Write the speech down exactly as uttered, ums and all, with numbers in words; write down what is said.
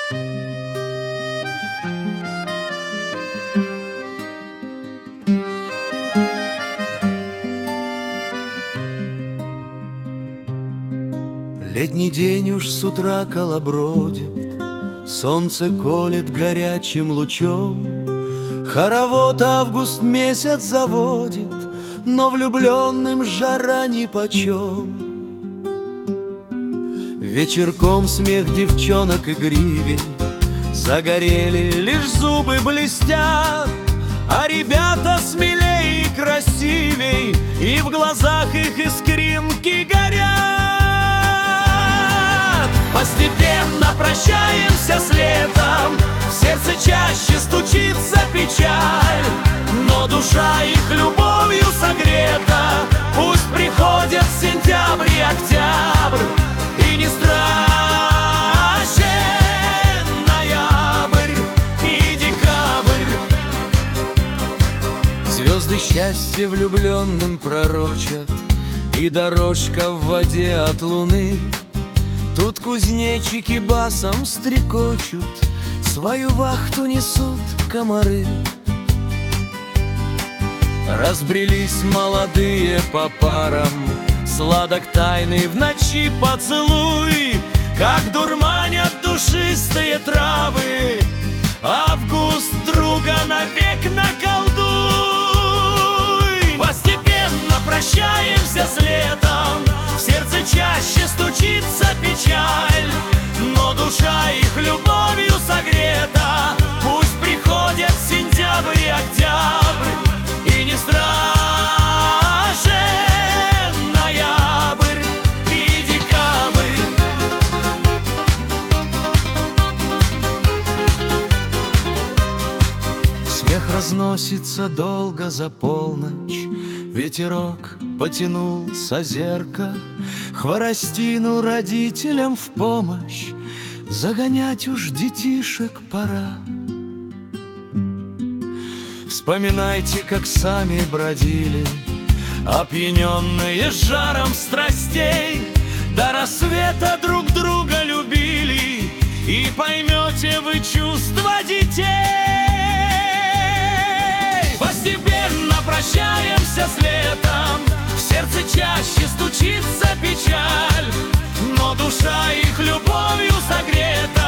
Летний день уж с утра колобродит, солнце колет горячим лучом. Хоровод август месяц заводит, но влюбленным жара нипочем. Вечерком смех девчонок игривей, загорели, лишь зубы блестят, а ребята смелей и красивей, и в глазах их искринки горят. Постепенно прощаемся с летом, в сердце чаще стучится печаль, но душа их любовью согрета. Пусть приходят сентябрь и октябрь, и не страшен ноябрь и декабрь. Звезды счастья влюбленным пророчат, и дорожка в воде от луны. Тут кузнечики басом стрекочут, свою вахту несут комары. Разбрелись молодые по парам, сладок тайный в ночи поцелуй, как дурманят душистые травы. Август друга навек наколдуй. Постепенно прощаемся с летом, в сердце чаще стучится печаль, но душа их любовью согрета. Пусть приходят сентябрь и октябрь, и не страшен ноябрь и декабрь. Смех разносится долго за полночь, ветерок потянул с озерка хворостину родителям в помощь, загонять уж детишек пора. Вспоминайте, как сами бродили, опьяненные жаром страстей, до рассвета друг друга любили, и поймете вы чувства детей. Постепенно прощаемся с летом, в сердце чаще стучится печаль, но душа их любовью согрета.